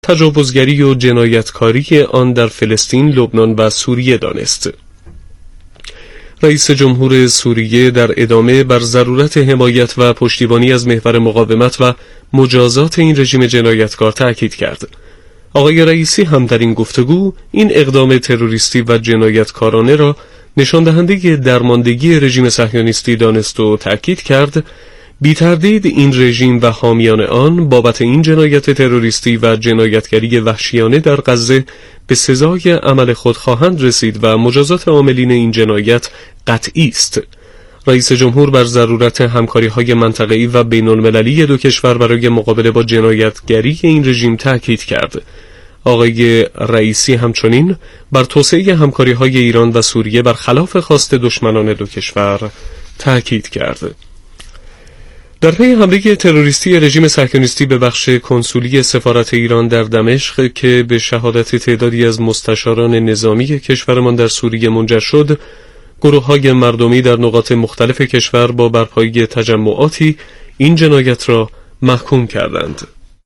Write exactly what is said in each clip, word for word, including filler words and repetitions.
تجاوزگری و جنایتکاری آن در فلسطین، لبنان و سوریه دانست. رئیس جمهور سوریه در ادامه بر ضرورت حمایت و پشتیبانی از محور مقاومت و مجازات این رژیم جنایتکار تأکید کرد. آقای رئیسی هم در این گفتگو این اقدام تروریستی و جنایتکارانه را نشان دهنده درماندگی رژیم صهیونیستی دانست و تأکید کرد بی تردید این رژیم و حامیان آن بابت این جنایت تروریستی و جنایتگری وحشیانه در غزه به سزای عمل خود خواهند رسید و مجازات عاملین این جنایت قطعی است. رئیس جمهور بر ضرورت همکاری‌های منطقه‌ای و بین‌المللی دو کشور برای مقابله با جنایتگری این رژیم تأکید کرد. آقای رئیسی همچنین بر توسعه همکاری‌های ایران و سوریه برخلاف خواست دشمنان دو کشور تأکید کرد. در پی حمله تروریستی رژیم صهیونیستی به بخش کنسولی سفارت ایران در دمشق که به شهادت تعدادی از مستشاران نظامی کشورمان در سوریه منجر شد، گروه‌های مردمی در نقاط مختلف کشور با برپایی تجمعاتی این جنایت را محکوم کردند.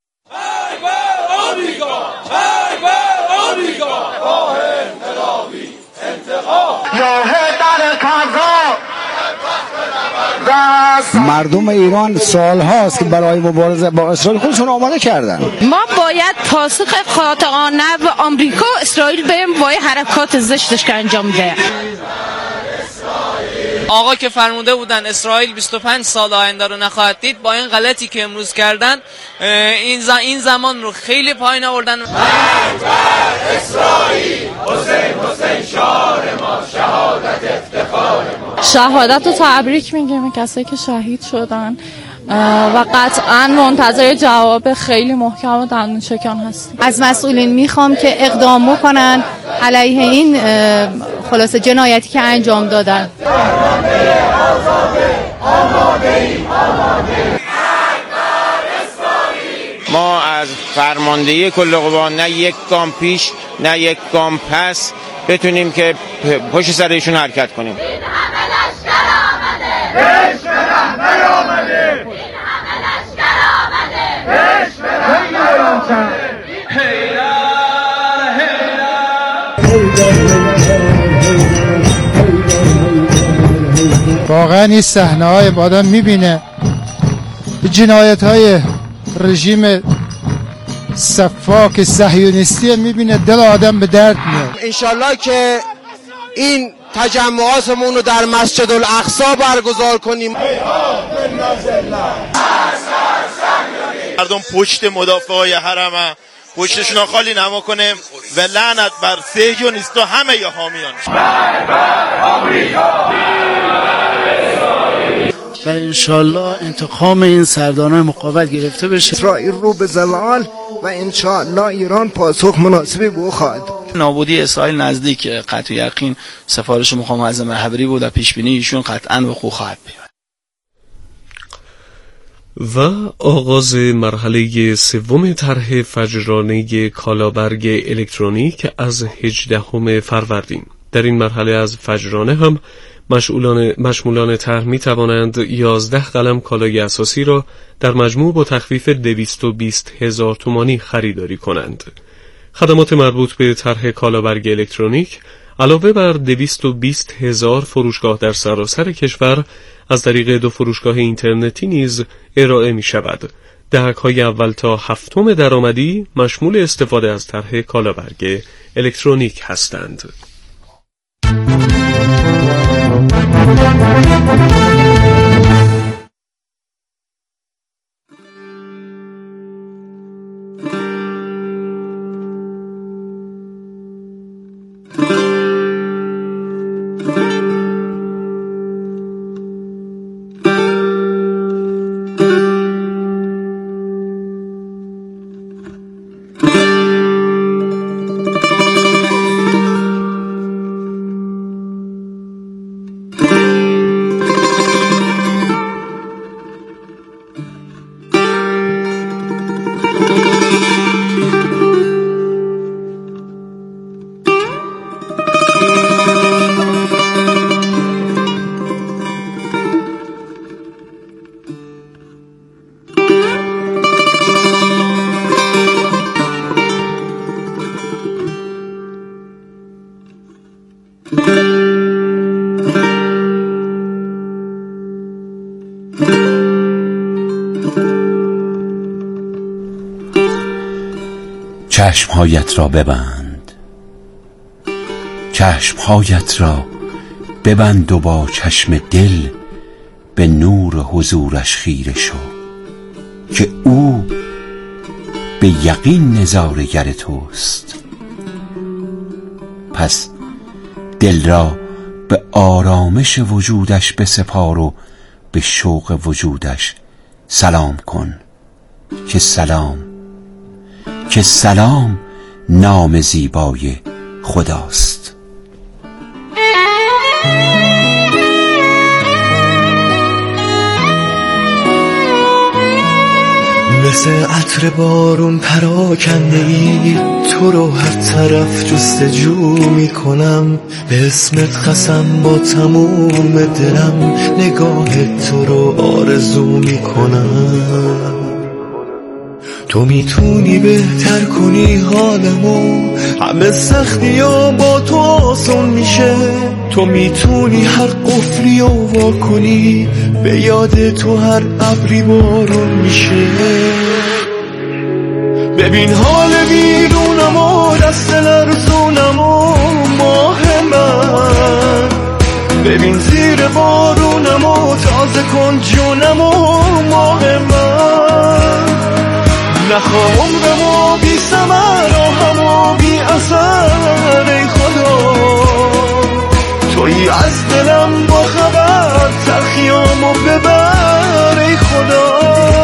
مردم ایران سال هاست که برای مبارزه با اسرائیل خودشون آماده کردن. ما باید پاسخ قاطعانه و آمریکا و اسرائیل بهم با حرکات زشتش که انجام میده. آقا که فرموده بودن اسرائیل بیست و پنج سال آینده رو نخواهد دید، با این غلطی که امروز کردن این این زمان رو خیلی پایین آوردن. اسرائیل حسین حسین شعار ما، شهادت افتخار ما. شهادت رو تبریک میگیم به کسایی که شهید شدن و قطعا منتظر جواب خیلی محکم و دندون شکن هستیم. از مسئولین میخوام که اقدام بکنن علیه این خلاصه جنایتی که انجام دادن. ما از فرماندهی کل قوا نه یک گام پیش نه یک گام پس بتونیم که پشت سر ایشون حرکت کنیم. این همه لشکر آمده، بهش برم نیامده. این همه لشکر آمده، بهش برم نیامده. واقعا این صحنه های آدم میبینه جنایت های رژیم صفاک صهیونیستی میبینه، دل آدم به درد میاد. انشالله که این تجمعاتمون رو در مسجد الاقصی برگزار کنیم. مردم پشت مدافعای حرم پشتشون رو خالی نما کنه و لعنت بر صهیونیست و همه ی حامیانش. و انشالله انتقام این سرداران مقاومت گرفته بشه. اسرائیل رو به زلال و انشالله ایران پاسخ مناسبی بو خواهد. نابودی اسرائیل نزدیک، قطع یقین سفارش مقام معظم رهبری بود و پیش بینی ایشون قطعا وقوع خواهد پیوست. و آغاز مرحله سوم طرح فجرانه کالابرگ الکترونیک از هجدهم فروردین. در این مرحله از فجرانه هم مشمولان مشمولان طرح می توانند یازده قلم کالای اساسی را در مجموع با تخفیف دویست و بیست هزار تومانی خریداری کنند. خدمات مربوط به طرح کالابرگ الکترونیک علاوه بر دویست و بیست هزار فروشگاه در سراسر کشور از طریق دو فروشگاه اینترنتی نیز ارائه می شود. دهک‌های اول تا هفتم درآمدی مشمول استفاده از طرح کالابرگ الکترونیک هستند. چشمهایت را ببند، چشمهایت را ببند و با چشم دل به نور حضورش خیره شو که او به یقین نظاره‌گر توست. پس دل را به آرامش وجودش بسپار و به شوق وجودش سلام کن که سلام که سلام نام زیبای خداست. مثل عطر بارون پراکنده ای تو رو هر طرف جستجو میکنم، به اسمت قسم با تموم دلم نگاه تو رو آرزو میکنم. تو میتونی بهتر کنی حالمو، همه سختی ها با تو آسان میشه. تو میتونی هر قفلی رو وا کنی، به یاد تو هر ابری بارون میشه. ببین حال بیرونم و دست لرزونم و ماه من، ببین زیر بارونم و تازه کن جونم و ماه من. نخواه عمرمو بی ثمر و همو بی اثر ای خدا، تویی از دلم با خبر، تلخیامو ببر ای خدا.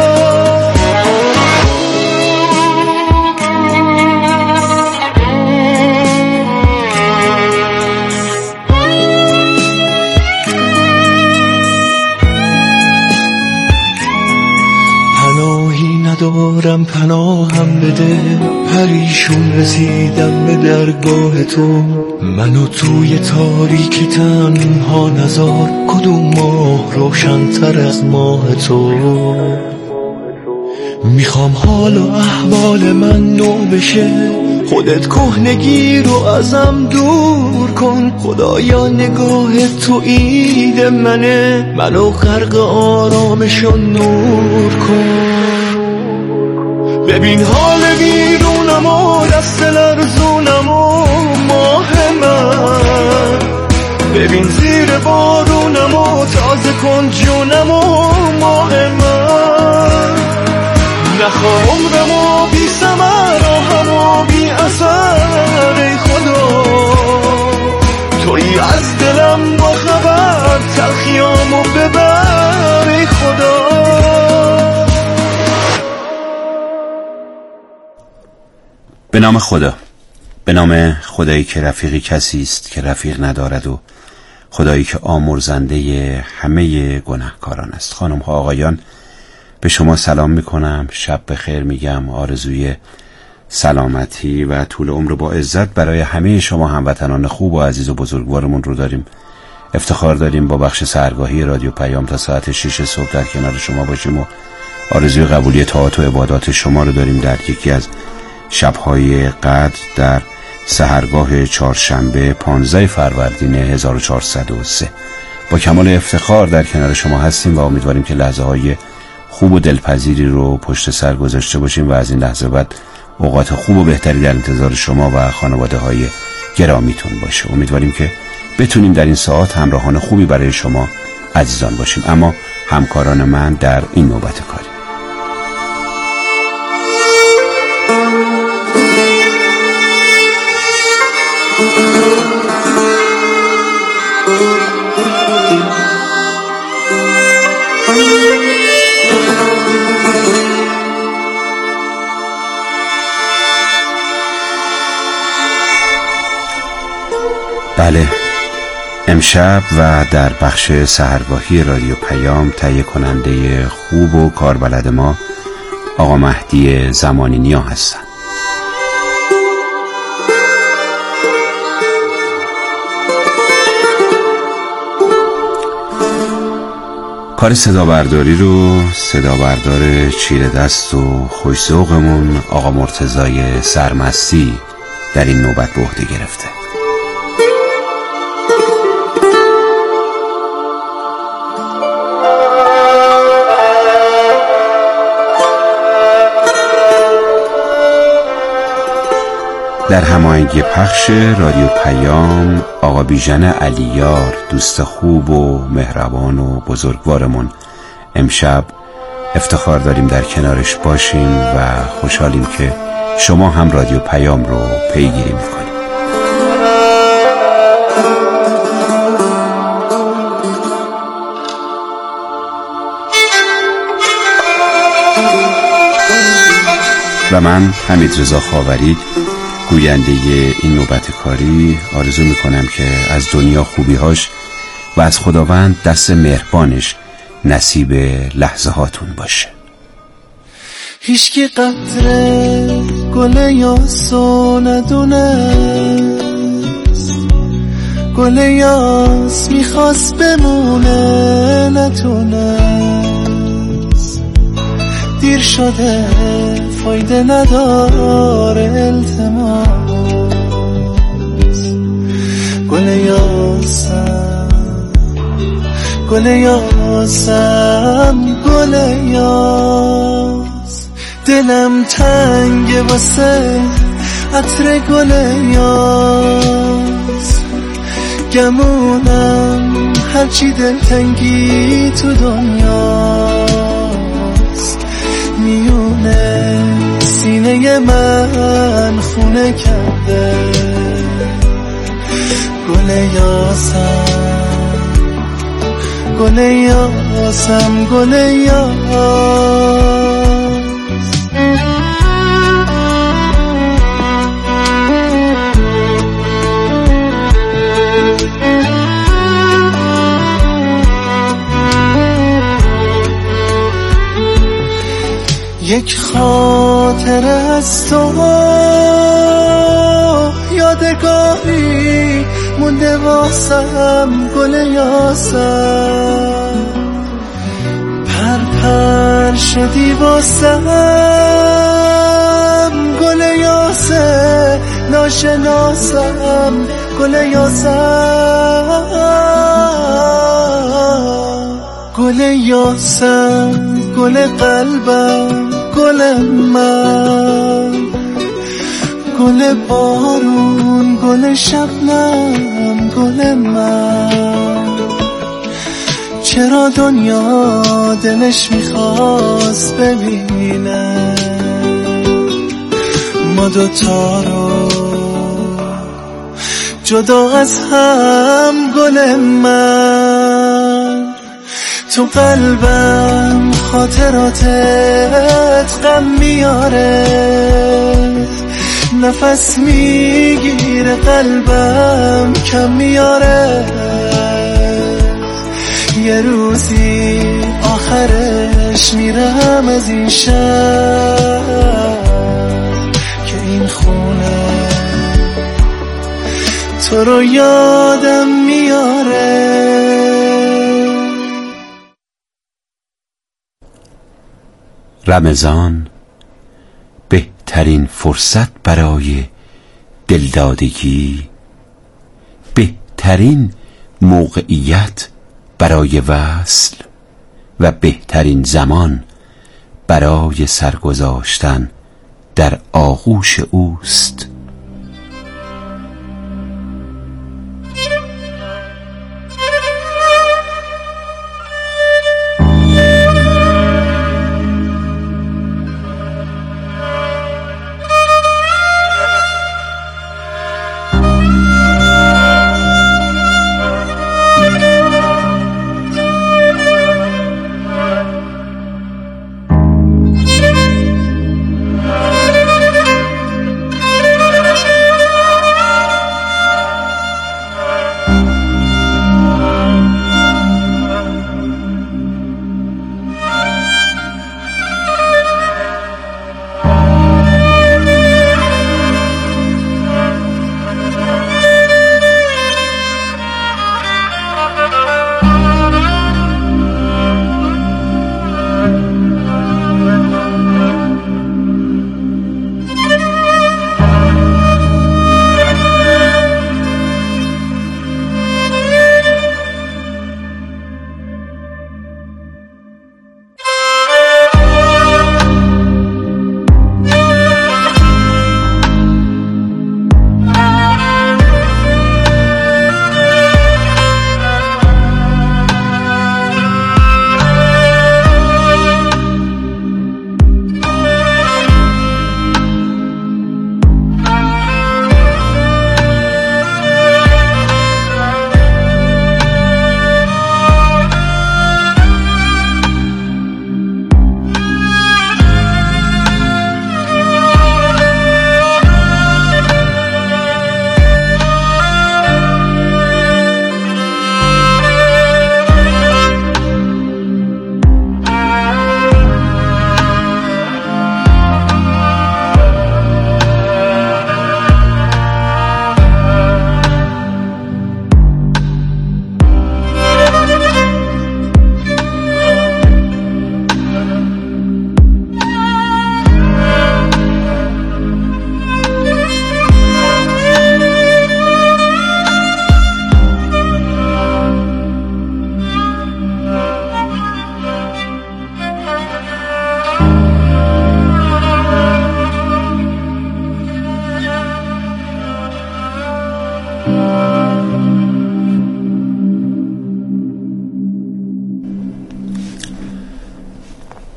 ندارم پناهم بده، پریشون رسیدم به درگاه تو. منو توی تاریکی تنها نذار، کدوم ماه روشن‌تر از ماه تو. میخوام حال و احوال من نو بشه، خودت کهنگی رو ازم دور کن. خدایا نگاه تو عید منه، منو غرق آرامش و نور کن. ببین حال بیرونم و دست لرزونم و ماه من، ببین زیر بارونم و تازه کن جونم و ماه من. نخواه عمرمو بی ثمر و همو بی اثر ای خدا، تویی از دلم با خبر، تلخیامو ببر ای خدا. به نام خدا، به نام خدایی که رفیقی کسی است که رفیق ندارد و خدایی که آمرزنده همه گناهکاران است. خانم ها آقایان، به شما سلام میکنم، شب بخیر میگم، آرزوی سلامتی و طول عمر با عزت برای همه شما هموطنان خوب و عزیز و بزرگوارمون رو داریم. افتخار داریم با بخش سحرگاهی رادیو پیام تا ساعت شش صبح در کنار شما باشیم و آرزوی قبولی طاعات و عبادات شما رو داریم در یکی از شب‌های قدر در سحرگاه چهارشنبه پانزده فروردین هزار و چهارصد و سه. با کمال افتخار در کنار شما هستیم و امیدواریم که لحظه‌های خوب و دلپذیری رو پشت سر گذاشته باشیم و از این لحظه بعد اوقات خوب و بهتری در انتظار شما و خانواده‌های گرامیتون باشه. امیدواریم که بتونیم در این ساعت همراهان خوبی برای شما عزیزان باشیم. اما همکاران من در این نوبت کاری، بله، امشب و در بخش سحرگاهی رادیو پیام تهیه کننده خوب و کاربلد ما آقا مهدی زمانی نیا هستن. کار صدا برداری رو صدا بردار چیره دست و خوش‌ذوقمون آقا مرتضای سرمستی در این نوبت به عهده گرفته. در هماهنگی پخش رادیو پیام آقا بیژن علیار، دوست خوب و مهربان و بزرگوارمون، امشب افتخار داریم در کنارش باشیم و خوشحالیم که شما هم رادیو پیام رو پیگیری میکنیم. و من حمیدرضا خاوری، گوینده این نوبت کاری، آرزو میکنم که از دنیا خوبیهاش و از خداوند دست مهربانش نصیب لحظه هاتون باشه. هیچکی قطره گل یاسو ندونست، گل یاس میخواست بمونه نتونست، دیر شده فایده نداره التماس، گل یاسم گل یاسم گل یاس، دلم تنگه واسه عطر گل یاس، گمونم هرچی دلتنگی تو دنیاست، میونه سینه من خونه کرده گل یاسم گل یاسم گل یاس. یک خاطر از تو یادگاری مونده واسم گل یاسم، پر پر شدی واسم گل یاسه ناشناسم گل یاسم، گل یاسم گل قلبم گل من، گل بارون گل شبنم گل من، چرا دنیا دلش میخواست ببینه ما دوتا رو جدا از هم گل من، تو قلبم خاطراتت غم میاره، نفس میگیره قلبم کم میاره، یه روزی آخرش میرم از این شهر که این خونه تو رو یادم میاره. رمضان بهترین فرصت برای دلدادگی، بهترین موقعیت برای وصل و بهترین زمان برای سرگذاشتن در آغوش اوست.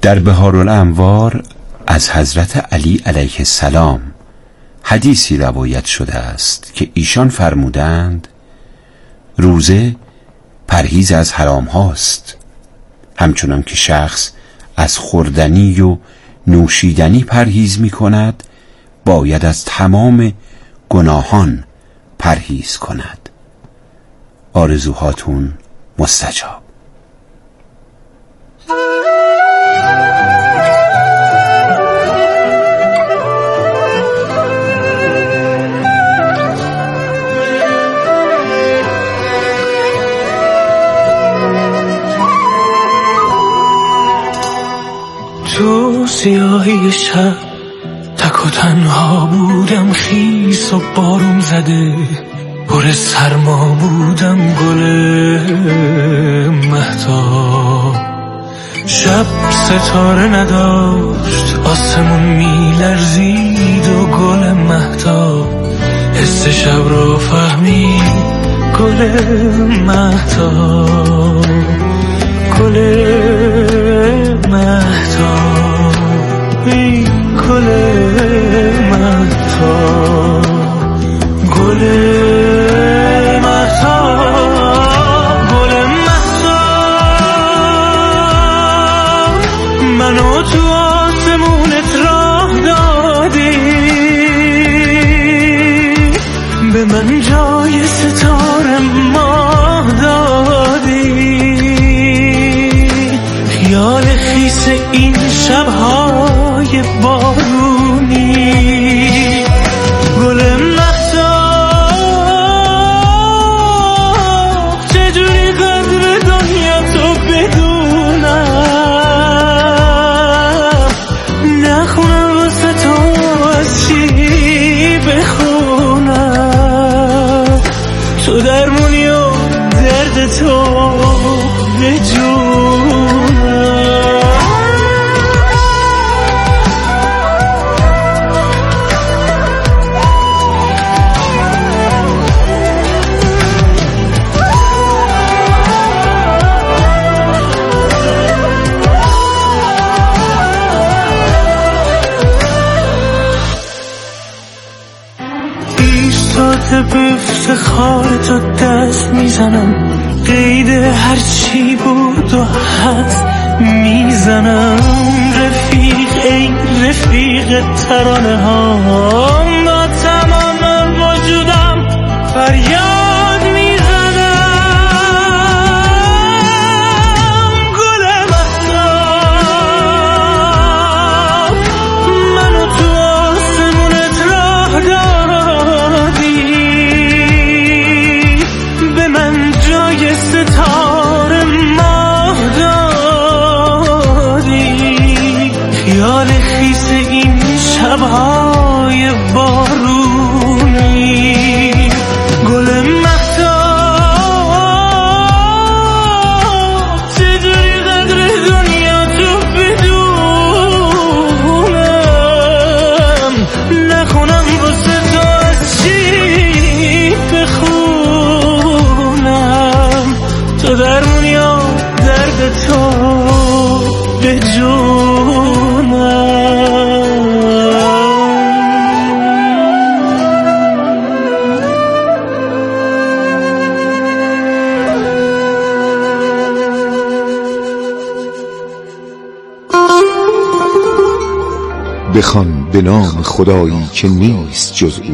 در بهارالانوار از حضرت علی علیه السلام حدیثی روایت شده است که ایشان فرمودند روزه پرهیز از حرام هاست، همچنان که شخص از خوردنی و نوشیدنی پرهیز می کند باید از تمام گناهان پرهیز کند. آرزوهاتون مستجاب. تو سیاهی شب تک و تنها بودم، خیس و بارون زده پر سرما بودم، گل مهتاب شب ستاره نداشت، آسمون میلرزید و گل مهتاب حس شب رو فهمید، گل مهتاب گل مهتاب ای گل مهتاب گل مهتاب گل مهتاب منو تو آسمونت راه دادی، به من جای ستاره ماه دادی، خیال خیس این شبهای بارونی، گل مهتاب چجوری قدر دنیا تو بدونم، نخونم واسه تو از چی بخونم، تو درمونی و درد تو بدونم. به افتخار تو دست میزنم، قید هرچی بود و هست میزنم، رفیق ای رفیق ترانه ها با تمام وجودم فریاد میزنم، گل مهتاب منو تو آسمونت راه دادی، به من جای ستاره ماه دادی، خیال خیس این شبهای بارونی، گل مهتاب چجوری قدر دنیا تو بدونم، نخونم واسه تو از چی بخونم، تو درمونی و درد تو بجونم. بخوان به نام خدایی که نیست جز او.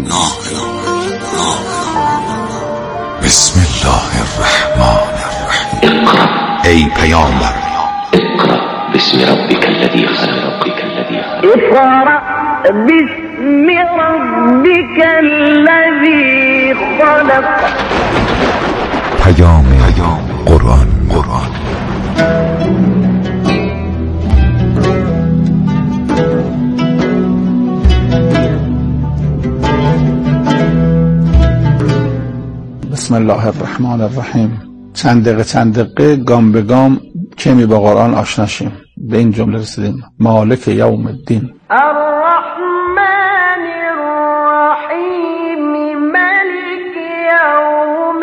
بسم الله الرحمن الرحیم. ای پیامبر اقرأ باسم ربک الذی خلق ربک الذی خلق اقرأ باسم ربک الذی خلق. پیام قرآن قرآن بسم الله الرحمن الرحیم. چند دقیقه چند دقیقه گام به گام کمی با قرآن آشنا شیم. به این جمله رسیدیم: مالک یوم الدین، الرحمن الرحیم، مالک یوم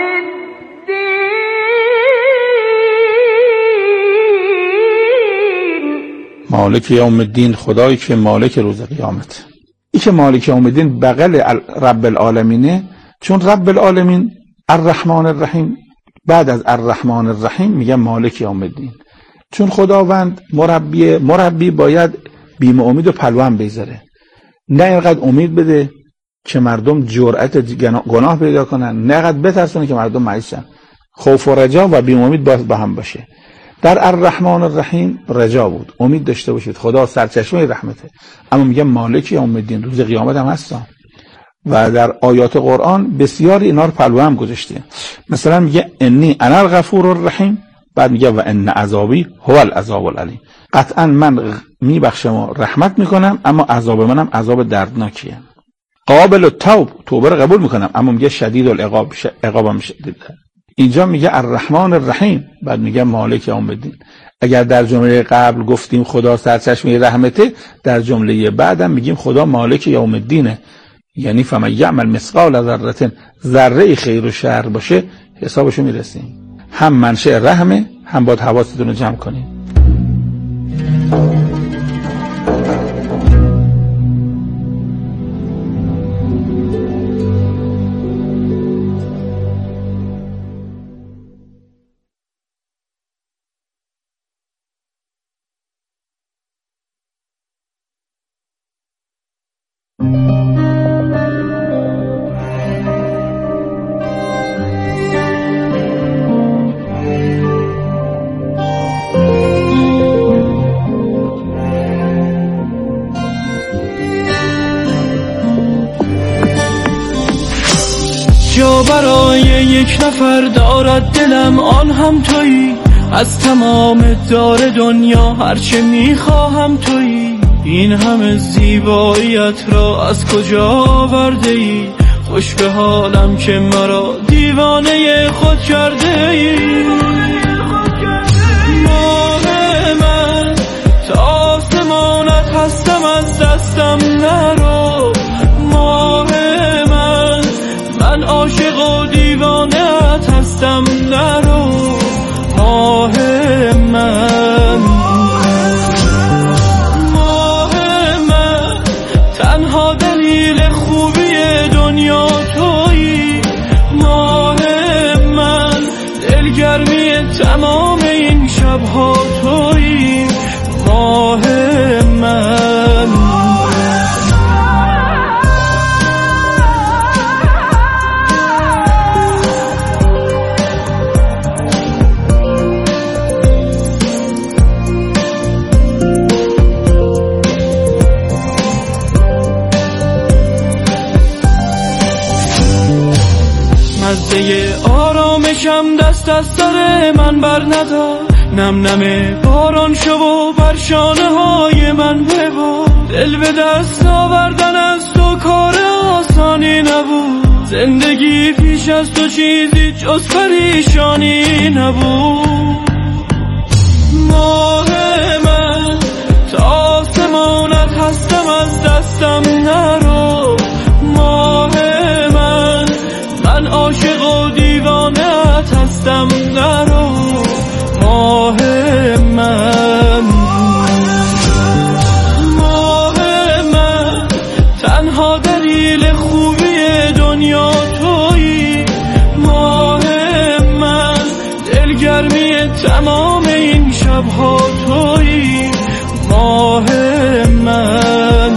الدین. مالک یوم الدین، خدایی که مالک روز قیامت. این که مالک یوم الدین بغل رب العالمینه، چون رب العالمین الرحمن الرحیم، بعد از الرحمن الرحیم میگه مالک یوم الدین. چون خداوند مربی مربی باید بیم امید و پلوان بذاره، نه اینقدر امید بده که مردم جرأت گناه پیدا کنن، نه اینقدر بترسونه که مردم مایوسن. خوف و رجا و بیم امید باید با هم باشه. در الرحمن الرحیم رجا بود، امید داشته باشید، خدا سرچشمه رحمته. اما میگه مالک یوم الدین، روز قیامت هم هستن. و در آیات قرآن بسیاری اینا رو پلو هم گذاشته. مثلا میگه انی انا الغفور الرحیم، بعد میگه و ان عذابی هو العذاب العلیم. قطعا من میبخشم و رحمت میکنم، اما عذاب منم عذاب دردناکیه. قابل التوب، توبه رو قبول میکنم، اما میگه شدید العقاب، عقابم شدید. اینجا میگه الرحمن الرحیم، بعد میگه مالک یوم الدین. اگر در جمله قبل گفتیم خدا سرچشمه رحمته، در جمله بعدم میگیم خدا مالک یوم الدینه. یعنی فمن یعمل مثقال ذره، ذره خیر و شر باشه حسابشو میرسیم. هم منشأ رحمه، هم باید حواستون رو جمع کنیم. جا برای یک نفر دارد دلم، آن هم تویی. از تمام دار دنیا هرچه میخواهم تویی. این همه زیباییت را از کجا آورده ای؟ خوش به حالم که مرا دیوانه خود کرده ای. ماه من تا آسمانت هستم، از دستم نرو. ماه من من عاشق و دیوانه‌ات هستم، نرو. ماه من ماه من تنها دلیل خوبی دنیا تویی. ماه من دلگرمی تمام این شبها تویی. ماه من مزه آرامشم دست از سر من بر ندار. نم نم باران شو و بر شانه های من ببار. دل به دست آوردن از تو کار آسانی نبود. زندگی پیش از تو چیزی جز پریشانی نبود. ماه من تا آسمانت هستم، از دستم نرو. ماه من من عاشق و دیوانه‌ات هستم، نرو. ماه من ماه من تنها دلیل خوبی دنیا تویی. ماه من دلگرمی تمام این شبها تویی. ماه من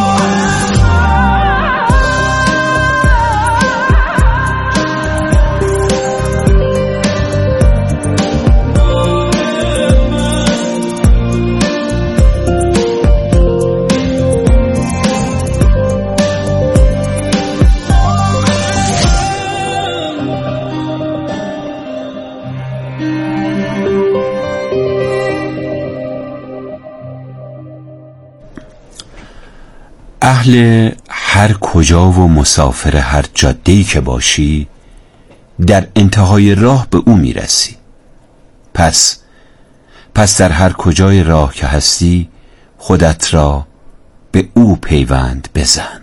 اهل هر کجا و مسافر هر جاده‌ای که باشی، در انتهای راه به او میرسی. پس پس در هر کجای راه که هستی، خودت را به او پیوند بزن.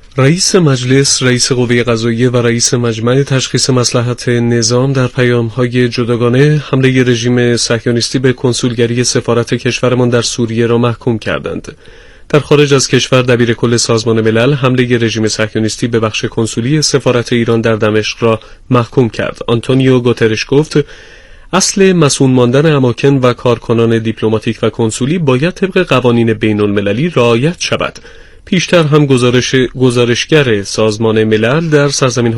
رئیس مجلس، رئیس قوه قضاییه و رئیس مجمع تشخیص مصلحت نظام در پیام‌های جداگانه حمله رژیم صهیونیستی به کنسولگری سفارت کشورمان در سوریه را محکوم کردند. در خارج از کشور دبیرکل سازمان ملل حمله رژیم صهیونیستی به بخش کنسولی سفارت ایران در دمشق را محکوم کرد. آنتونیو گوترش گفت اصل مسئول ماندن اماکن و کارکنان دیپلماتیک و کنسولی باید طبق قوانین بین المللی رعایت شود. پیشتر هم گزارش گزارشگر سازمان ملل در سرزمین